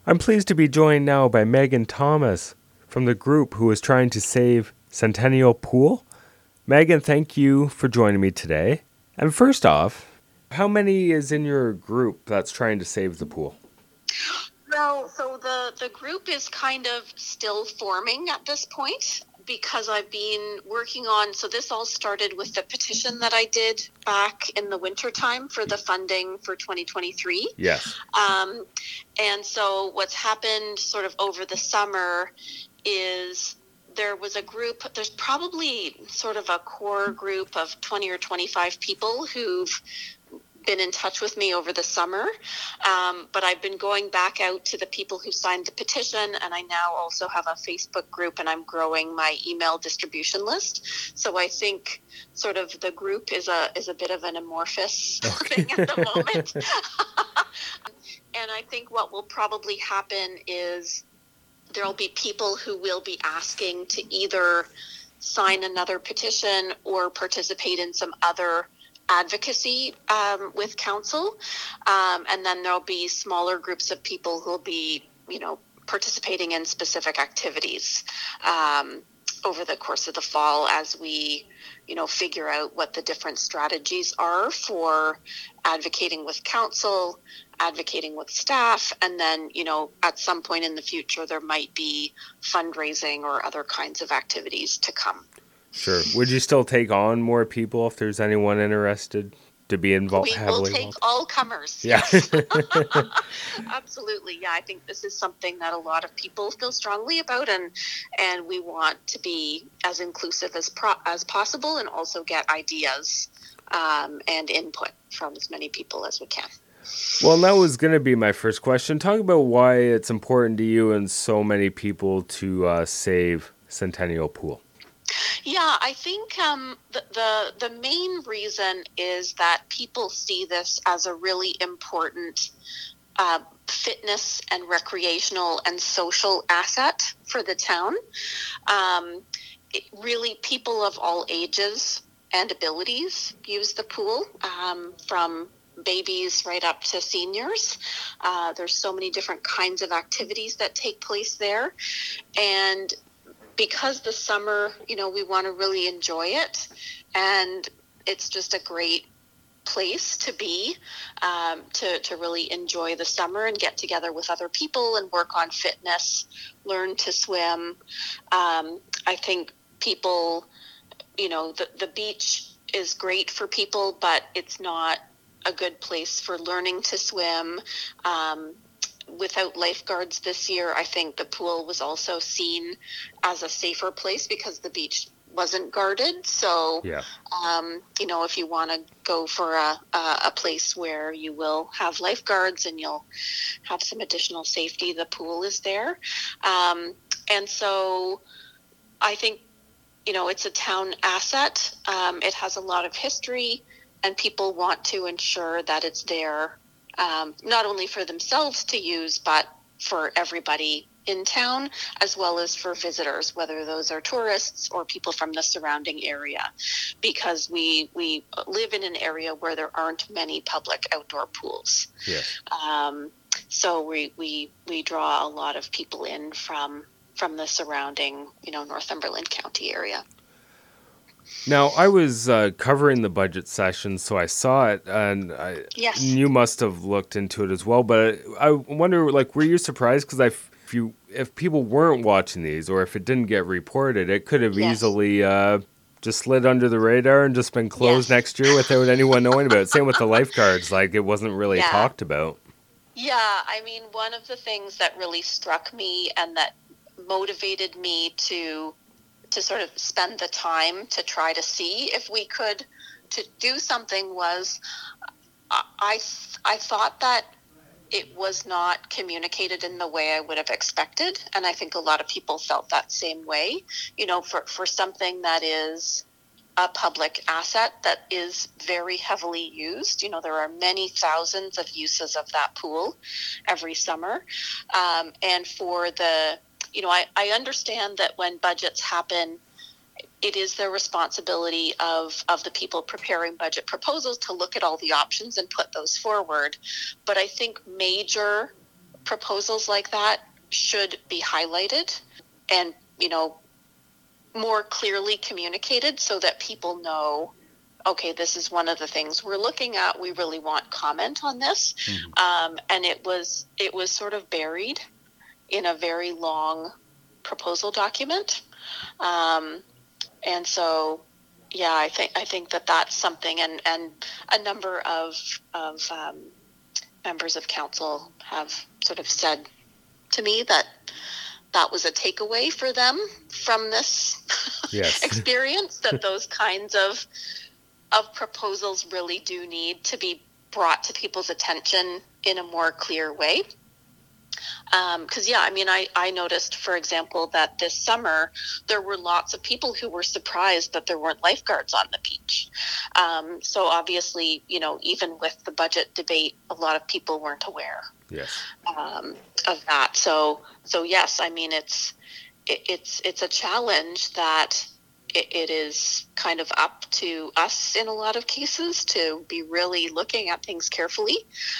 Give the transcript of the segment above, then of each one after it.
I'm pleased to be joined now by Megan Thomas from the group who is trying to save Centennial Pool. Megan, thank you for joining me today. And first off, how many is in your group that's trying to save the pool? Well, so the group is kind of still forming at this point because I've been working on, so this all started with the petition that I did back in the wintertime for the funding for 2023. Yes. And so what's happened sort of over the summer is there was a group, there's probably sort of a core group of 20 or 25 people who've been in touch with me over the summer, but I've been going back out to the people who signed the petition, and I now also have a Facebook group, and I'm growing my email distribution list. So I think sort of the group is a bit of an amorphous thing at the moment. And I think what will probably happen is there'll be people who will be asking to either sign another petition or participate in some other advocacy with council, and then there'll be smaller groups of people who'll be, participating in specific activities over the course of the fall as we, figure out what the different strategies are for advocating with council, advocating with staff, and then, at some point in the future, there might be fundraising or other kinds of activities to come. Sure. Would you still take on more people if there's anyone interested to be involved? We will take all comers. Yeah. Yes. Absolutely. Yeah, I think this is something that a lot of people feel strongly about, and we want to be as inclusive as possible, and also get ideas and input from as many people as we can. Well, that was going to be my first question. Talk about why it's important to you and so many people to save Centennial Pool. Yeah, I think the main reason is that people see this as a really important fitness and recreational and social asset for the town. Really, people of all ages and abilities use the pool, from babies right up to seniors. There's so many different kinds of activities that take place there. And because the summer, we want to really enjoy it, and it's just a great place to be, to really enjoy the summer and get together with other people and work on fitness, learn to swim. I think people, the beach is great for people, but it's not a good place for learning to swim. Without lifeguards this year, I think the pool was also seen as a safer place because the beach wasn't guarded. So, yeah. If you want to go for a place where you will have lifeguards and you'll have some additional safety, the pool is there. And so I think, it's a town asset. It has a lot of history, and people want to ensure that it's there, not only for themselves to use, but for everybody in town, as well as for visitors, whether those are tourists or people from the surrounding area, because we live in an area where there aren't many public outdoor pools. Yes. So we draw a lot of people in from the surrounding, Northumberland County area. Now, I was covering the budget session, so I saw it, and Yes. You must have looked into it as well. But I wonder, were you surprised? Because if people weren't watching these, or if it didn't get reported, it could have easily just slid under the radar and just been closed next year without anyone knowing about it. Same with the lifeguards; it wasn't really talked about. Yeah, I mean, one of the things that really struck me and that motivated me to sort of spend the time to try to see if we could to do something was I thought that it was not communicated in the way I would have expected, and I think a lot of people felt that same way. For something that is a public asset that is very heavily used. There are many thousands of uses of that pool every summer, and for the I understand that when budgets happen, it is the responsibility of the people preparing budget proposals to look at all the options and put those forward. But I think major proposals like that should be highlighted and, more clearly communicated so that people know, okay, this is one of the things we're looking at. We really want comment on this. And it was sort of buried in a very long proposal document. And so, yeah, I think that that's something, and a number of members of council have sort of said to me that was a takeaway for them from this experience, that those kinds of proposals really do need to be brought to people's attention in a more clear way. Because, I noticed, for example, that this summer there were lots of people who were surprised that there weren't lifeguards on the beach. So obviously, even with the budget debate, a lot of people weren't aware of that. So yes, it's a challenge that it is kind of up to us in a lot of cases to be really looking at things carefully.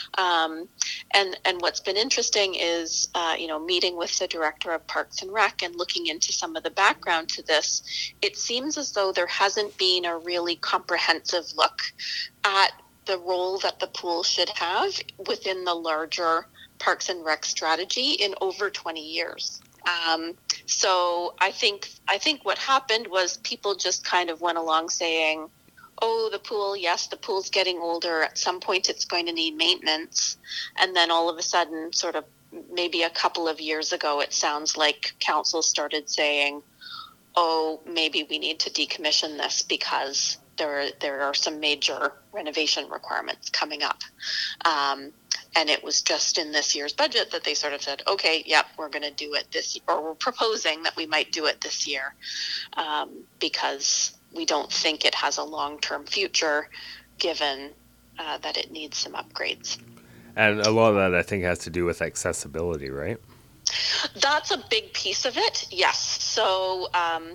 And what's been interesting is, meeting with the director of Parks and Rec and looking into some of the background to this, it seems as though there hasn't been a really comprehensive look at the role that the pool should have within the larger Parks and Rec strategy in over 20 years. So I think what happened was people just kind of went along saying, oh, the pool's getting older. At some point it's going to need maintenance. And then all of a sudden, sort of maybe a couple of years ago, it sounds like council started saying, oh, maybe we need to decommission this because there are some major renovation requirements coming up. And it was just in this year's budget that they sort of said, okay, yep, we're going to do it this year, or we're proposing that we might do it this year, because we don't think it has a long-term future, given that it needs some upgrades. And a lot of that, I think, has to do with accessibility, right? That's a big piece of it, yes. So,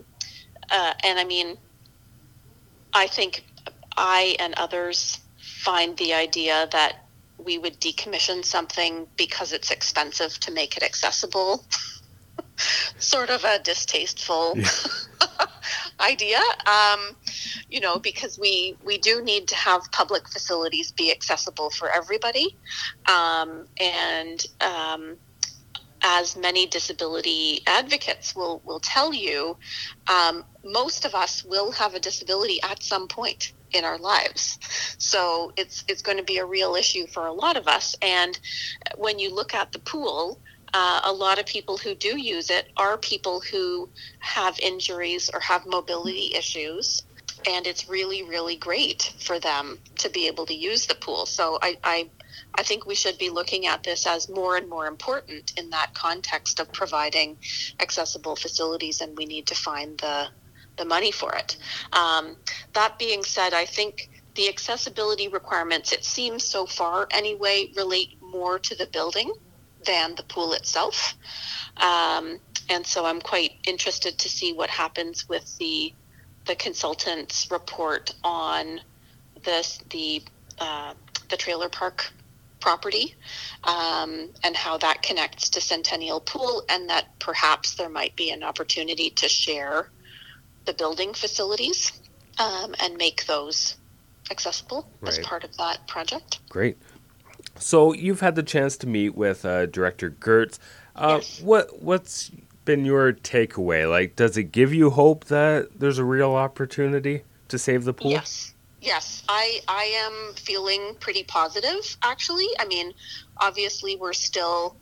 I think I and others find the idea that we would decommission something because it's expensive to make it accessible sort of a distasteful idea, because we do need to have public facilities be accessible for everybody. And as many disability advocates will tell you, most of us will have a disability at some point in our lives. So it's going to be a real issue for a lot of us. And when you look at the pool, a lot of people who do use it are people who have injuries or have mobility issues. And it's really, really great for them to be able to use the pool. So I think we should be looking at this as more and more important in that context of providing accessible facilities, and we need to find the money for it. That being said, I think the accessibility requirements, it seems so far anyway, relate more to the building than the pool itself. And so I'm quite interested to see what happens with the consultant's report on the trailer park property, and how that connects to Centennial Pool, and that perhaps there might be an opportunity to share the building facilities and make those accessible as part of that project. Great. So you've had the chance to meet with Director Gertz. Yes. What's been your takeaway? Like, does it give you hope that there's a real opportunity to save the pool? Yes, I am feeling pretty positive, actually. I mean, obviously we're still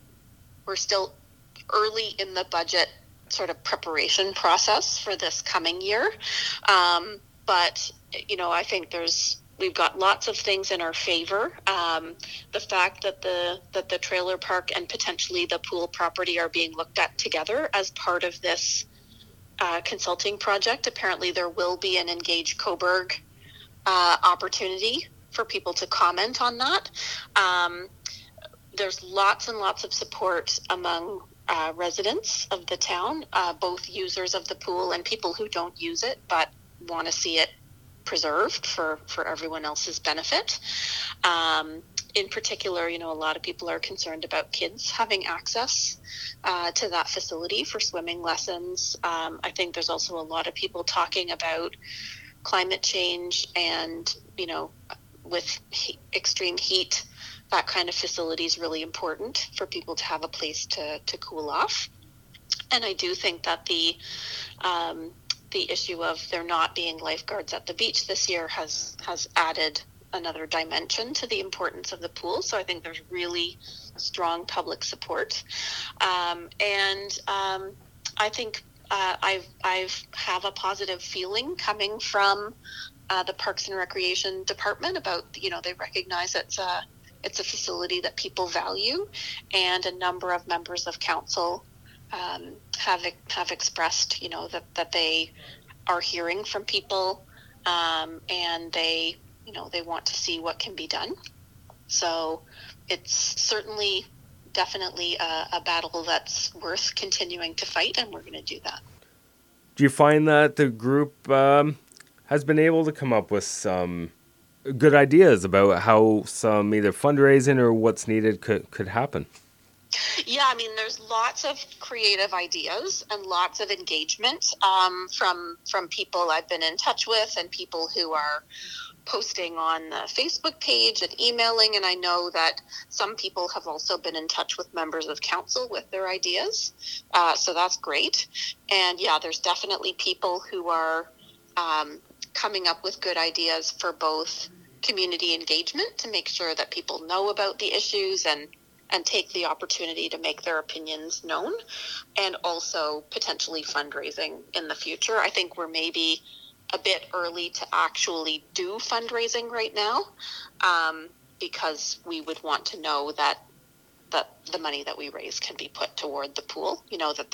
early in the budget sort of preparation process for this coming year. But, I think we've got lots of things in our favor. The fact that the trailer park and potentially the pool property are being looked at together as part of this consulting project. Apparently there will be an Engage Coburg opportunity for people to comment on that. There's lots and lots of support among residents of the town, both users of the pool and people who don't use it but want to see it preserved for everyone else's benefit. in particular, a lot of people are concerned about kids having access to that facility for swimming lessons. I think there's also a lot of people talking about climate change and, with extreme heat, that kind of facility is really important for people to have a place to cool off. And I do think that the issue of there not being lifeguards at the beach this year has added another dimension to the importance of the pool. So I think there's really strong public support. I think I've have a positive feeling coming from the Parks and Recreation Department about, they recognize it's a facility that people value, and a number of members of council have expressed, that they are hearing from people, and they want to see what can be done. So it's certainly, definitely a battle that's worth continuing to fight, and we're going to do that. Do you find that the group has been able to come up with some good ideas about how some either fundraising or what's needed could happen? Yeah, I mean, there's lots of creative ideas and lots of engagement from people I've been in touch with, and people who are posting on the Facebook page and emailing. And I know that some people have also been in touch with members of council with their ideas. So that's great. And yeah, there's definitely people who are coming up with good ideas for both community engagement to make sure that people know about the issues and take the opportunity to make their opinions known, and also potentially fundraising in the future. I think we're maybe a bit early to actually do fundraising right now, because we would want to know that the money that we raise can be put toward the pool.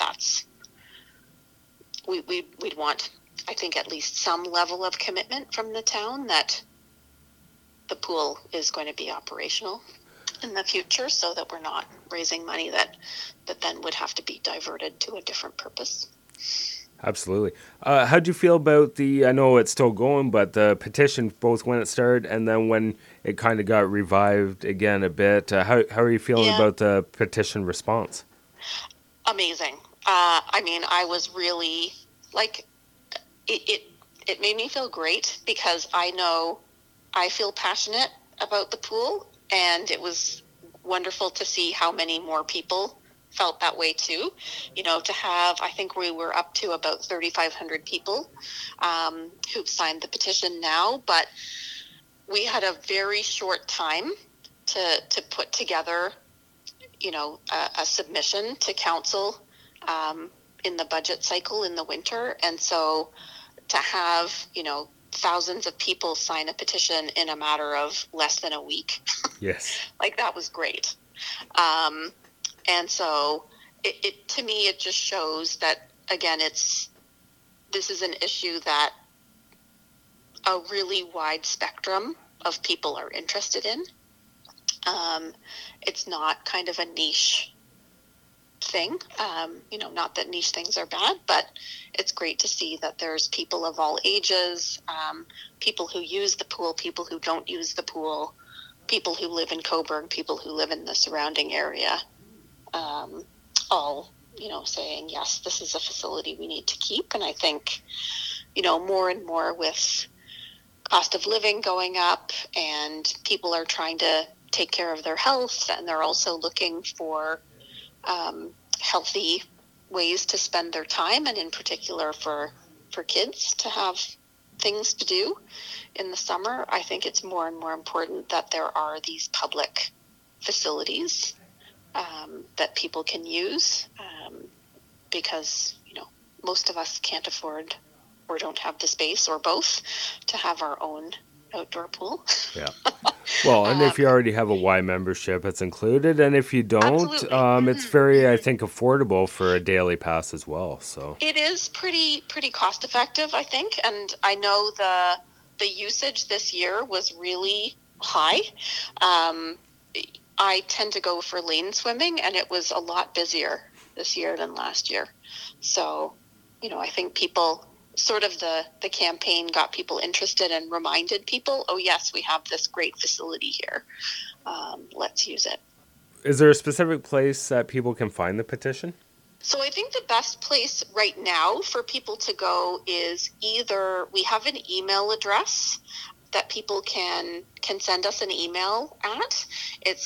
We'd want, I think, at least some level of commitment from the town that the pool is going to be operational in the future, so that we're not raising money that then would have to be diverted to a different purpose. Absolutely. How'd you feel about I know it's still going, but the petition, both when it started and then when it kind of got revived again a bit, how are you feeling about the petition response? Amazing. I mean, I was really, it made me feel great, because I know I feel passionate about the pool, and it was wonderful to see how many more people felt that way too. To have, I think we were up to about 3,500 people who've signed the petition now, but we had a very short time to put together, a submission to council in the budget cycle in the winter. And so to have, thousands of people sign a petition in a matter of less than a week. Yes. That was great. And so it to me, it just shows that, again, this is an issue that a really wide spectrum of people are interested in. It's not kind of a niche thing. Not that niche things are bad, but it's great to see that there's people of all ages, people who use the pool, people who don't use the pool, people who live in Cobourg, people who live in the surrounding area, all, saying, yes, this is a facility we need to keep. And I think, more and more with cost of living going up, and people are trying to take care of their health, and they're also looking for healthy ways to spend their time, and in particular for kids to have things to do in the summer. I think it's more and more important that there are these public facilities that people can use, because most of us can't afford or don't have the space, or both, to have our own outdoor pool. Yeah. Well, and if you already have a Y membership, it's included, and if you don't, it's very, I think, affordable for a daily pass as well. So it is pretty cost effective, I think, and I know the usage this year was really high. I tend to go for lane swimming, and it was a lot busier this year than last year. So, I think people sort of the campaign got people interested and reminded people, oh yes, we have this great facility here. Let's use it. Is there a specific place that people can find the petition? So I think the best place right now for people to go is either we have an email address that people can send us an email at. It's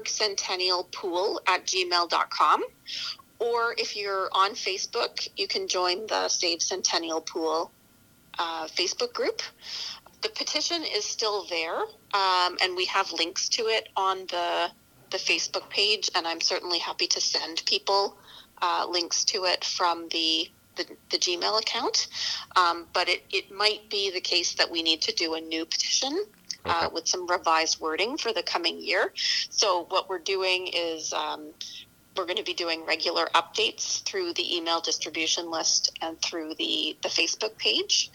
coburgcentennialpool@gmail.com. Or if you're on Facebook, you can join the Save Centennial Pool Facebook group. The petition is still there, and we have links to it on the Facebook page, and I'm certainly happy to send people links to it from the Gmail account. But it might be the case that we need to do a new petition with some revised wording for the coming year. So what we're doing is we're going to be doing regular updates through the email distribution list and through the Facebook page.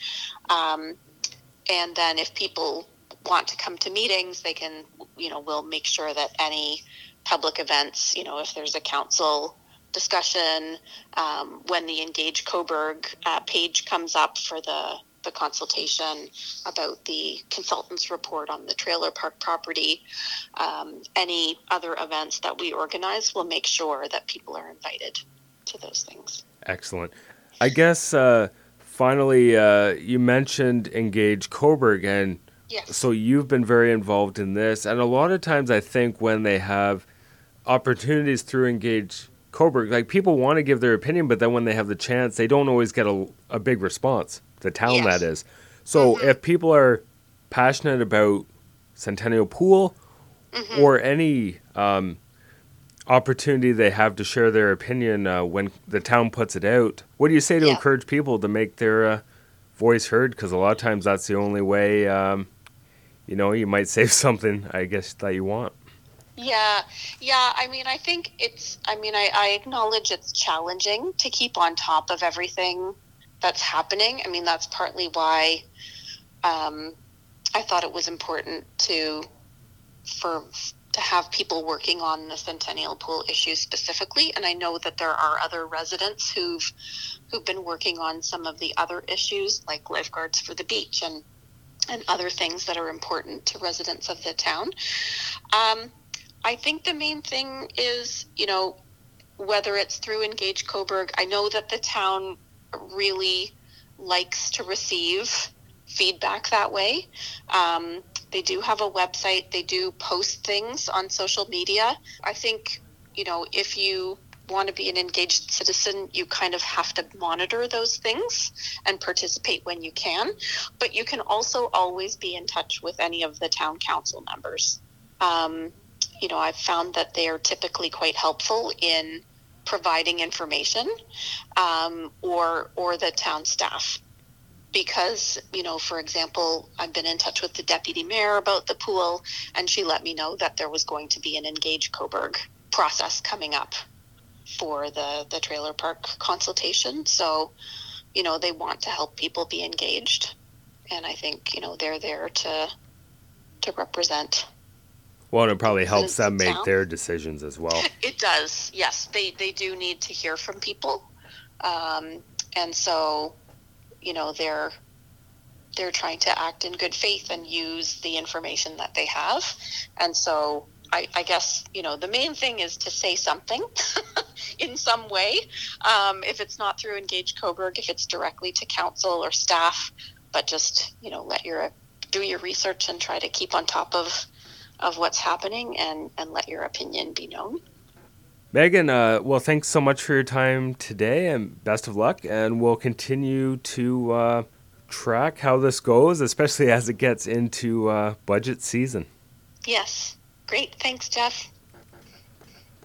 And then if people want to come to meetings, they can, we'll make sure that any public events, if there's a council discussion, when the Engage Coburg page comes up for the consultation about the consultant's report on the trailer park property, any other events that we organize, we'll make sure that people are invited to those things. Excellent. I guess finally, you mentioned Engage Coburg, and yes. So you've been very involved in this, and a lot of times I think when they have opportunities through Engage Coburg, like people want to give their opinion, but then when they have the chance, they don't always get a big response. The town, yes. that is. So if people are passionate about Centennial Pool or any opportunity they have to share their opinion when the town puts it out, what do you say to encourage people to make their voice heard? Because a lot of times that's the only way, you might save something, I guess, that you want. Yeah. I mean, I think I acknowledge it's challenging to keep on top of everything that's happening. I mean, that's partly why I thought it was important to have people working on the Centennial Pool issue specifically. And I know that there are other residents who've been working on some of the other issues, like lifeguards for the beach and other things that are important to residents of the town. I think the main thing is, whether it's through Engage Coburg, I know that the town really likes to receive feedback that way. They do have a website. They do post things on social media. I think, if you want to be an engaged citizen, you kind of have to monitor those things and participate when you can. But you can also always be in touch with any of the town council members. I've found that they are typically quite helpful in providing information, or the town staff. Because, for example, I've been in touch with the deputy mayor about the pool, and she let me know that there was going to be an Engage Coburg process coming up for the trailer park consultation. So, they want to help people be engaged. And I think, they're there to represent. Well, and it probably helps them make their decisions as well. It does, yes. They do need to hear from people. And so, they're trying to act in good faith and use the information that they have. And so I guess, the main thing is to say something in some way. If it's not through Engage Coburg, if it's directly to council or staff, but just, do your research and try to keep on top of what's happening and let your opinion be known. Megan, well, thanks so much for your time today and best of luck. And we'll continue to track how this goes, especially as it gets into budget season. Yes. Great. Thanks, Jeff.